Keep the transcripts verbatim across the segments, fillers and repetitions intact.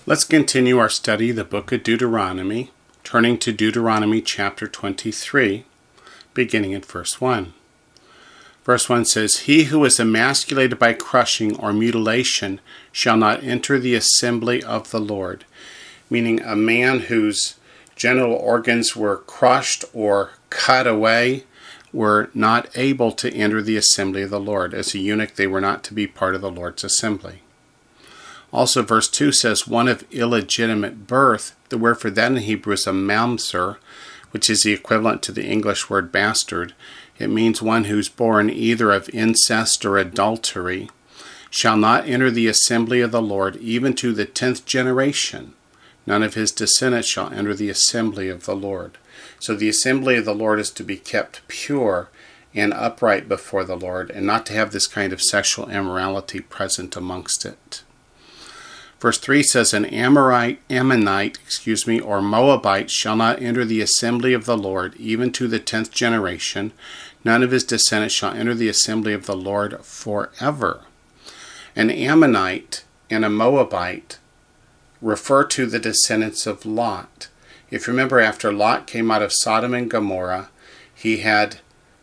Let's continue our study of the book of Deuteronomy, turning to Deuteronomy chapter twenty-three, beginning at verse one. Verse one says, "He who is emasculated by crushing or mutilation shall not enter the assembly of the Lord," meaning a man whose genital organs were crushed or cut away were not able to enter the assembly of the Lord. As a eunuch, they were not to be part of the Lord's assembly. Also, verse two says, "one of illegitimate birth." The word for that in Hebrew is a mamzer, which is the equivalent to the English word bastard. It means one who's born either of incest or adultery, shall not enter the assembly of the Lord, even to the tenth generation. None of his descendants shall enter the assembly of the Lord. So the assembly of the Lord is to be kept pure and upright before the Lord, and not to have this kind of sexual immorality present amongst it. Verse three says, "An Amorite, Ammonite, excuse me, or Moabite shall not enter the assembly of the Lord, even to the tenth generation. None of his descendants shall enter the assembly of the Lord forever." An Ammonite and a Moabite refer to the descendants of Lot. If you remember, after Lot came out of Sodom and Gomorrah, he had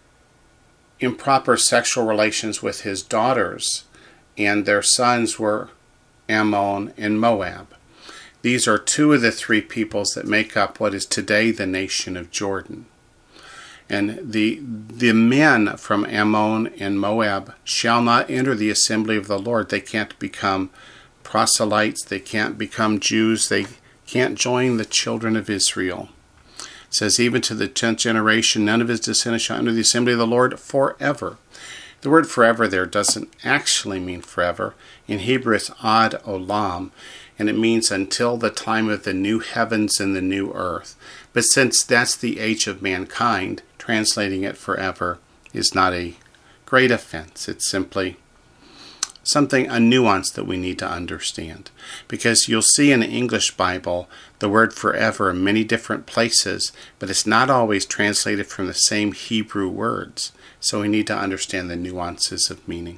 improper sexual relations with his daughters, and their sons were Ammon and Moab. These are two of the three peoples that make up what is today the nation of Jordan. And the the men from Ammon and Moab shall not enter the assembly of the Lord. They can't become proselytes. They can't become Jews. They can't join the children of Israel. It says, "Even to the tenth generation, none of his descendants shall enter the assembly of the Lord forever." The word forever there doesn't actually mean forever. In Hebrew it's ad olam, and it means until the time of the new heavens and the new earth. But since that's the age of mankind, translating it forever is not a great offense. It's simply something, a nuance that we need to understand. Because you'll see in the English Bible the word forever in many different places, but it's not always translated from the same Hebrew words. So we need to understand the nuances of meaning.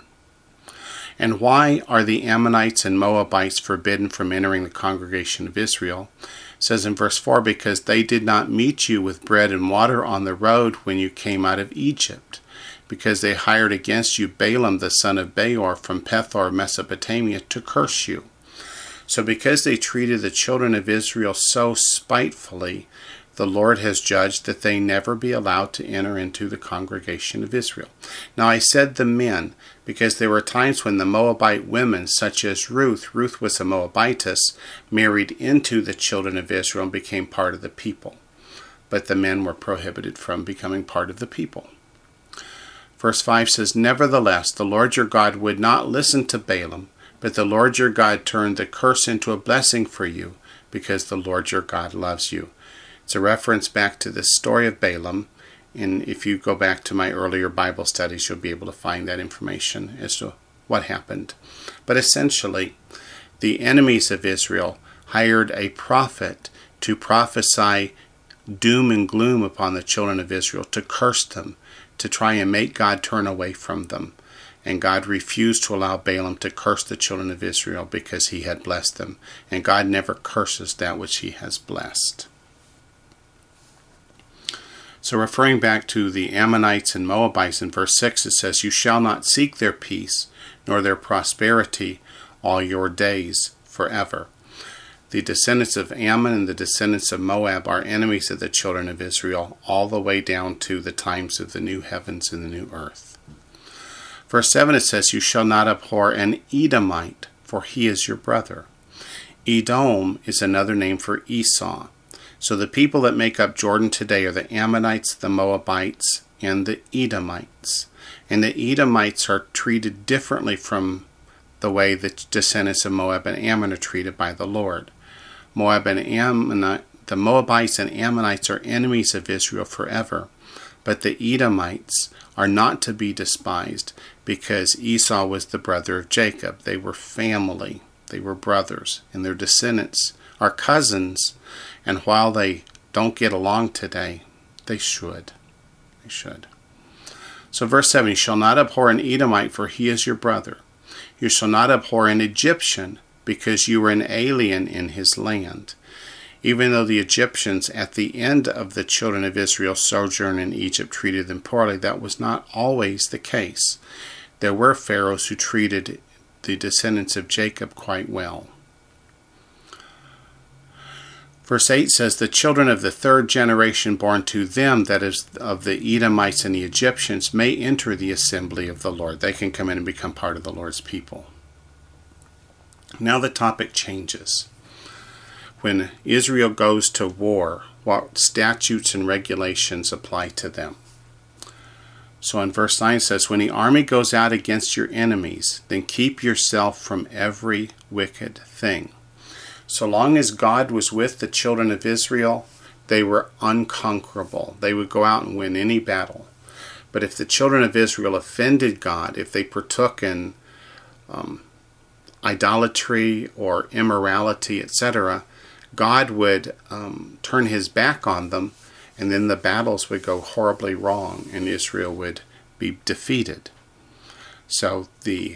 And why are the Ammonites and Moabites forbidden from entering the congregation of Israel? It says in verse four, "Because they did not meet you with bread and water on the road when you came out of Egypt, because they hired against you Balaam the son of Beor from Pethor, Mesopotamia, to curse you." So because they treated the children of Israel so spitefully, the Lord has judged that they never be allowed to enter into the congregation of Israel. Now I said the men, because there were times when the Moabite women, such as Ruth, Ruth was a Moabitess, married into the children of Israel and became part of the people. But the men were prohibited from becoming part of the people. Verse five says, "Nevertheless, the Lord your God would not listen to Balaam, but the Lord your God turned the curse into a blessing for you, because the Lord your God loves you." It's a reference back to the story of Balaam, and if you go back to my earlier Bible studies, you'll be able to find that information as to what happened. But essentially, the enemies of Israel hired a prophet to prophesy doom and gloom upon the children of Israel, to curse them, to try and make God turn away from them. And God refused to allow Balaam to curse the children of Israel because he had blessed them. And God never curses that which he has blessed. So referring back to the Ammonites and Moabites in verse six, it says, "You shall not seek their peace, nor their prosperity all your days forever." The descendants of Ammon and the descendants of Moab are enemies of the children of Israel all the way down to the times of the new heavens and the new earth. Verse seven, it says, "You shall not abhor an Edomite, for he is your brother." Edom is another name for Esau. So the people that make up Jordan today are the Ammonites, the Moabites, and the Edomites. And the Edomites are treated differently from the way the descendants of Moab and Ammon are treated by the Lord. Moab and Ammonite, the Moabites and Ammonites are enemies of Israel forever. But the Edomites are not to be despised, because Esau was the brother of Jacob. They were family. They were brothers. And their descendants are cousins. And while they don't get along today, they should. They should. So verse seven, "You shall not abhor an Edomite, for he is your brother. You shall not abhor an Egyptian, because you were an alien in his land. Even though the Egyptians at the end of the children of Israel's sojourn in Egypt treated them poorly, that was not always the case. There were pharaohs who treated the descendants of Jacob quite well. Verse eight says, the children of the third generation born to them, that is, of the Edomites and the Egyptians, may enter the assembly of the Lord. They can come in and become part of the Lord's people. Now the topic changes. When Israel goes to war, what statutes and regulations apply to them? So in verse nine it says, when the army goes out against your enemies, then keep yourself from every wicked thing. So long as God was with the children of Israel, they were unconquerable. They would go out and win any battle. But if the children of Israel offended God, if they partook in um, idolatry or immorality, et cetera, God would um, turn his back on them, and then the battles would go horribly wrong, and Israel would be defeated. So the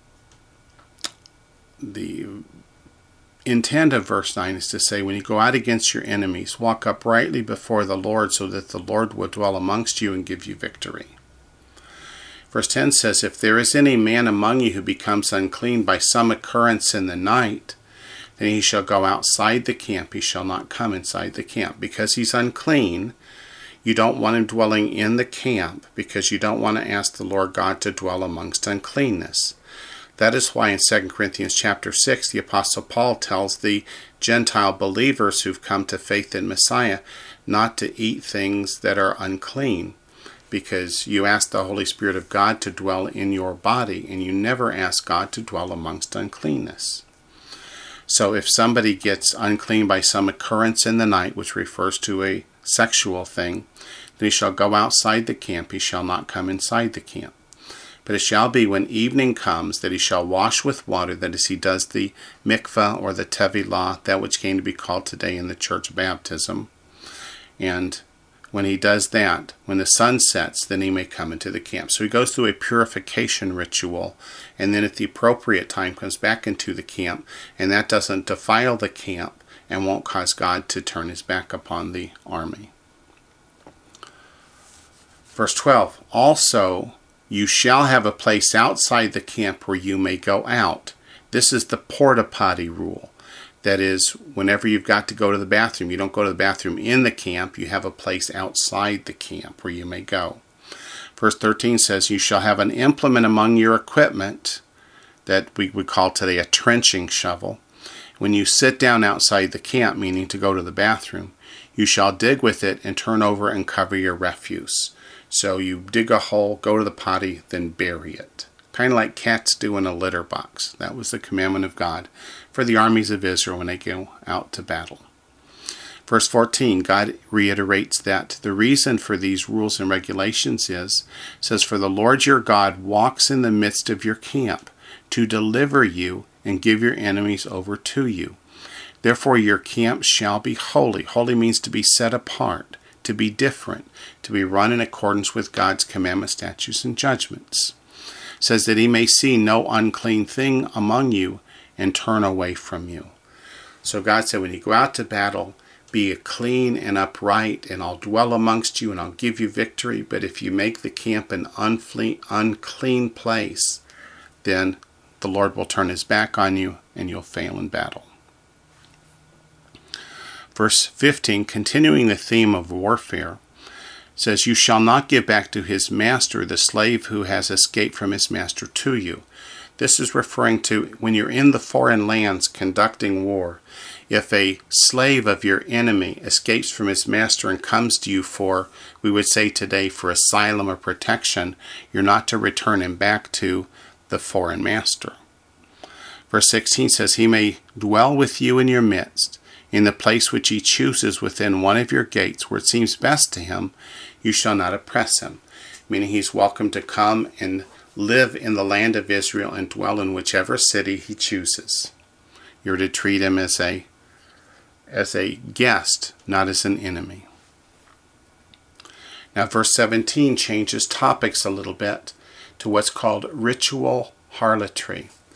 the intent of verse nine is to say, when you go out against your enemies, walk uprightly before the Lord, so that the Lord will dwell amongst you and give you victory. Verse ten says, if there is any man among you who becomes unclean by some occurrence in the night, then he shall go outside the camp. He shall not come inside the camp. Because he's unclean, you don't want him dwelling in the camp, because you don't want to ask the Lord God to dwell amongst uncleanness. That is why in Second Corinthians chapter six, the Apostle Paul tells the Gentile believers who've come to faith in Messiah not to eat things that are unclean, because you ask the Holy Spirit of God to dwell in your body, and you never ask God to dwell amongst uncleanness. So if somebody gets unclean by some occurrence in the night, which refers to a sexual thing, then he shall go outside the camp, he shall not come inside the camp. But it shall be when evening comes that he shall wash with water, that is, he does the mikvah or the tevilah, that which came to be called today in the church baptism. And when he does that, when the sun sets, then he may come into the camp. So he goes through a purification ritual, and then at the appropriate time comes back into the camp, and that doesn't defile the camp and won't cause God to turn his back upon the army. Verse twelve, also you shall have a place outside the camp where you may go out. This is the porta potty rule. That is, whenever you've got to go to the bathroom, you don't go to the bathroom in the camp, you have a place outside the camp where you may go. Verse thirteen says, you shall have an implement among your equipment that we would call today a trenching shovel. When you sit down outside the camp, meaning to go to the bathroom, you shall dig with it and turn over and cover your refuse. So you dig a hole, go to the potty, then bury it. Kind of like cats do in a litter box. That was the commandment of God for the armies of Israel when they go out to battle. Verse fourteen, God reiterates that the reason for these rules and regulations is, says, for the Lord your God walks in the midst of your camp to deliver you and give your enemies over to you. Therefore your camp shall be holy. Holy means to be set apart, to be different, to be run in accordance with God's commandments, statutes, and judgments. It says that he may see no unclean thing among you and turn away from you. So God said, when you go out to battle, be clean and upright, and I'll dwell amongst you, and I'll give you victory. But if you make the camp an unclean place, then the Lord will turn his back on you, and you'll fail in battle. Verse fifteen, continuing the theme of warfare, says, you shall not give back to his master the slave who has escaped from his master to you. This is referring to when you're in the foreign lands conducting war. If a slave of your enemy escapes from his master and comes to you for, we would say today, for asylum or protection, you're not to return him back to the foreign master. Verse sixteen says, he may dwell with you in your midst, in the place which he chooses within one of your gates, where it seems best to him. You shall not oppress him. Meaning he's welcome to come and live in the land of Israel and dwell in whichever city he chooses. You're to treat him as a as a guest, not as an enemy. Now verse seventeen changes topics a little bit to what's called ritual harlotry.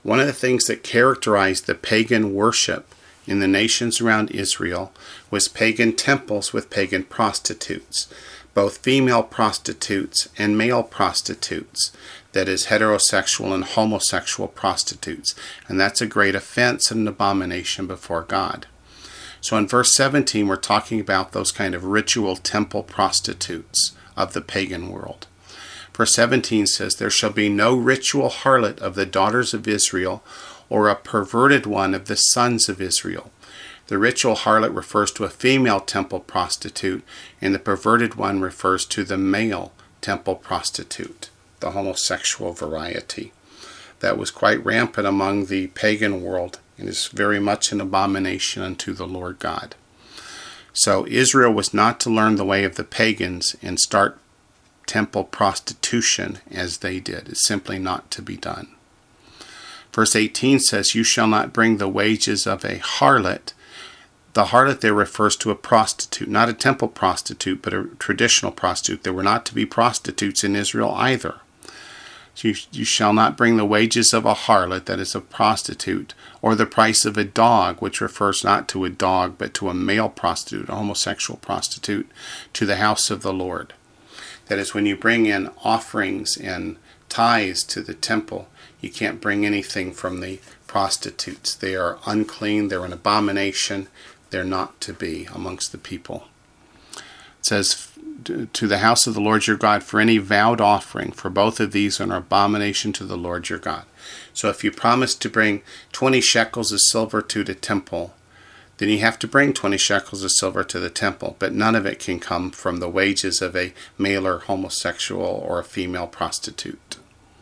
One of the things that characterized the pagan worship in the nations around Israel was pagan temples with pagan prostitutes, both female prostitutes and male prostitutes, that is, heterosexual and homosexual prostitutes. And that's a great offense and an abomination before God. So in verse seventeen, we're talking about those kind of ritual temple prostitutes of the pagan world. Verse seventeen says, "There shall be no ritual harlot of the daughters of Israel, or a perverted one of the sons of Israel." The ritual harlot refers to a female temple prostitute, and the perverted one refers to the male temple prostitute, the homosexual variety. That was quite rampant among the pagan world, and is very much an abomination unto the Lord God. So Israel was not to learn the way of the pagans and start temple prostitution as they did. It's simply not to be done. Verse eighteen says, "You shall not bring the wages of a harlot." The harlot there refers to a prostitute, not a temple prostitute, but a traditional prostitute. There were not to be prostitutes in Israel either. So you, you shall not bring the wages of a harlot, that is a prostitute, or the price of a dog, which refers not to a dog, but to a male prostitute, a homosexual prostitute, to the house of the Lord. That is, when you bring in offerings and tithes to the temple, you can't bring anything from the prostitutes. They are unclean, they're an abomination, they're not to be amongst the people. It says, "To the house of the Lord your God, for any vowed offering, for both of these are an abomination to the Lord your God." So if you promise to bring twenty shekels of silver to the temple, then you have to bring twenty shekels of silver to the temple, but none of it can come from the wages of a male or homosexual or a female prostitute.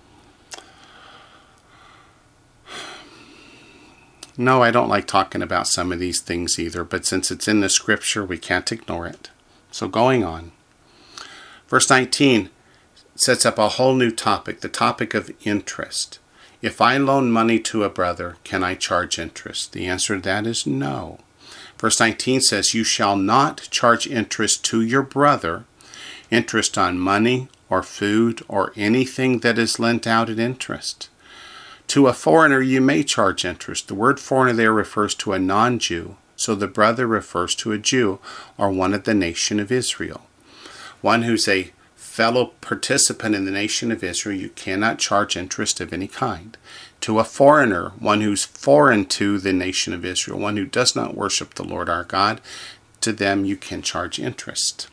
No, I don't like talking about some of these things either, but since it's in the scripture, we can't ignore it. So going on. Verse nineteen sets up a whole new topic, the topic of interest. If I loan money to a brother, can I charge interest? The answer to that is no. Verse nineteen says, "You shall not charge interest to your brother, interest on money or food or anything that is lent out at interest. To a foreigner you may charge interest." The word foreigner there refers to a non-Jew, so the brother refers to a Jew or one of the nation of Israel. One who's a fellow participant in the nation of Israel, you cannot charge interest of any kind. To a foreigner, one who's foreign to the nation of Israel, one who does not worship the Lord our God, to them you can charge interest.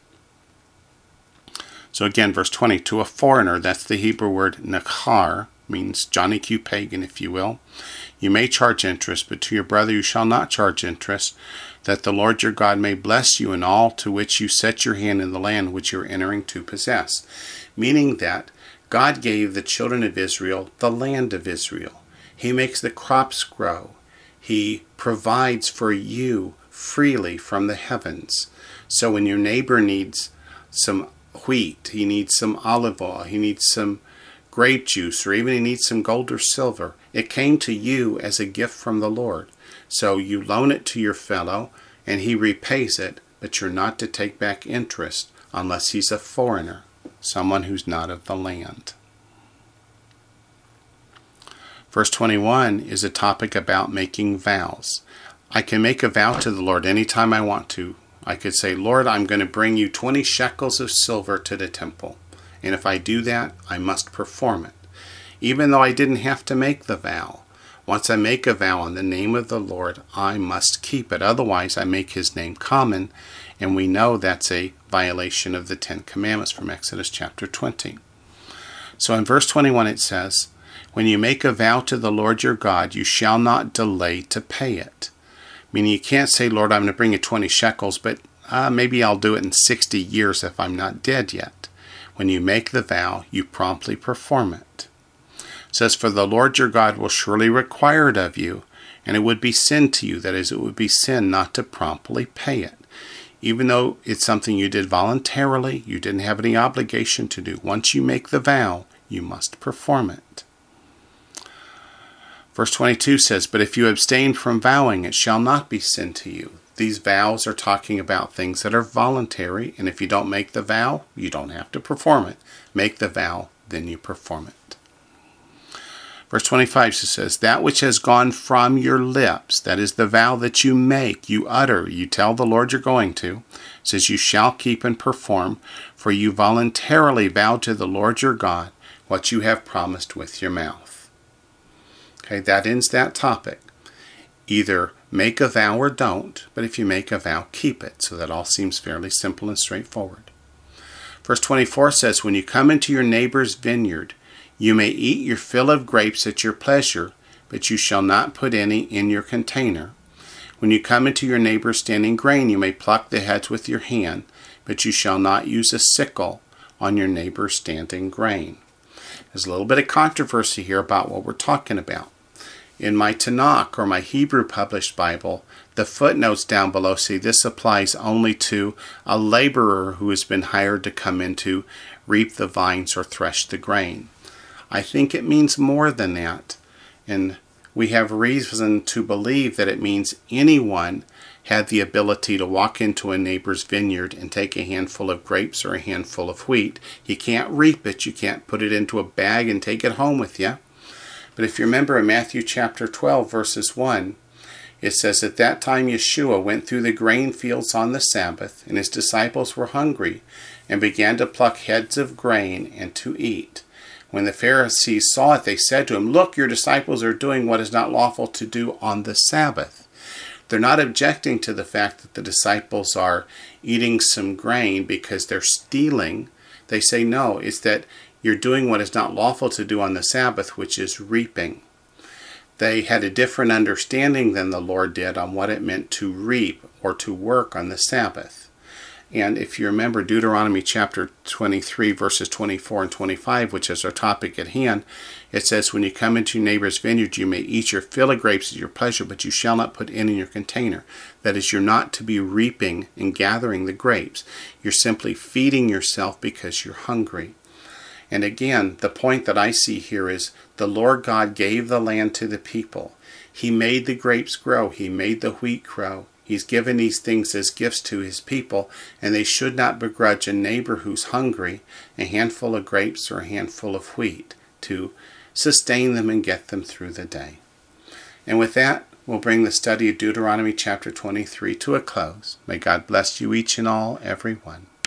So again, verse twenty, to a foreigner, that's the Hebrew word nakhar, means Johnny Q pagan, if you will. You may charge interest, but to your brother you shall not charge interest, that the Lord your God may bless you in all to which you set your hand in the land which you are entering to possess. Meaning that God gave the children of Israel the land of Israel. He makes the crops grow. He provides for you freely from the heavens. So when your neighbor needs some wheat, he needs some olive oil, he needs some grape juice, or even he needs some gold or silver, it came to you as a gift from the Lord. So you loan it to your fellow, and he repays it, but you're not to take back interest unless he's a foreigner, someone who's not of the land. Verse twenty-one is a topic about making vows. I can make a vow to the Lord anytime I want to. I could say, Lord, I'm going to bring you twenty shekels of silver to the temple. And if I do that, I must perform it, even though I didn't have to make the vow. Once I make a vow in the name of the Lord, I must keep it. Otherwise, I make his name common, and we know that's a violation of the Ten Commandments from Exodus chapter twenty. So in verse twenty-one it says, when you make a vow to the Lord your God, you shall not delay to pay it. Meaning you can't say, Lord, I'm going to bring you twenty shekels, but uh, maybe I'll do it in sixty years if I'm not dead yet. When you make the vow, you promptly perform it. It says, for the Lord your God will surely require it of you, and it would be sin to you. That is, it would be sin not to promptly pay it. Even though it's something you did voluntarily, you didn't have any obligation to do. Once you make the vow, you must perform it. Verse twenty-two says, but if you abstain from vowing, it shall not be sin to you. These vows are talking about things that are voluntary, and if you don't make the vow, you don't have to perform it. Make the vow, then you perform it. Verse twenty-five says, that which has gone from your lips, that is the vow that you make, you utter, you tell the Lord you're going to, says you shall keep and perform, for you voluntarily vow to the Lord your God what you have promised with your mouth. Okay, that ends that topic. Either make a vow or don't, but if you make a vow, keep it. So that all seems fairly simple and straightforward. Verse twenty-four says, when you come into your neighbor's vineyard, you may eat your fill of grapes at your pleasure, but you shall not put any in your container. When you come into your neighbor's standing grain, you may pluck the heads with your hand, but you shall not use a sickle on your neighbor's standing grain. There's a little bit of controversy here about what we're talking about. In my Tanakh, or my Hebrew published Bible, the footnotes down below say this applies only to a laborer who has been hired to come in to reap the vines or thresh the grain. I think it means more than that, and we have reason to believe that it means anyone had the ability to walk into a neighbor's vineyard and take a handful of grapes or a handful of wheat. You can't reap it, you can't put it into a bag and take it home with you. But if you remember in Matthew chapter twelve, verses one, it says, at that time Yeshua went through the grain fields on the Sabbath, and his disciples were hungry, and began to pluck heads of grain and to eat. When the Pharisees saw it, they said to him, look, your disciples are doing what is not lawful to do on the Sabbath. They're not objecting to the fact that the disciples are eating some grain because they're stealing. They say, no, it's that you're doing what is not lawful to do on the Sabbath, which is reaping. They had a different understanding than the Lord did on what it meant to reap or to work on the Sabbath. And if you remember Deuteronomy chapter twenty-three, verses twenty-four and twenty-five, which is our topic at hand, it says, when you come into your neighbor's vineyard, you may eat your fill of grapes at your pleasure, but you shall not put any in your container. That is, you're not to be reaping and gathering the grapes. You're simply feeding yourself because you're hungry. And again, the point that I see here is the Lord God gave the land to the people. He made the grapes grow. He made the wheat grow. He's given these things as gifts to his people, and they should not begrudge a neighbor who's hungry a handful of grapes or a handful of wheat to sustain them and get them through the day. And with that, we'll bring the study of Deuteronomy chapter twenty-three to a close. May God bless you each and all, every one.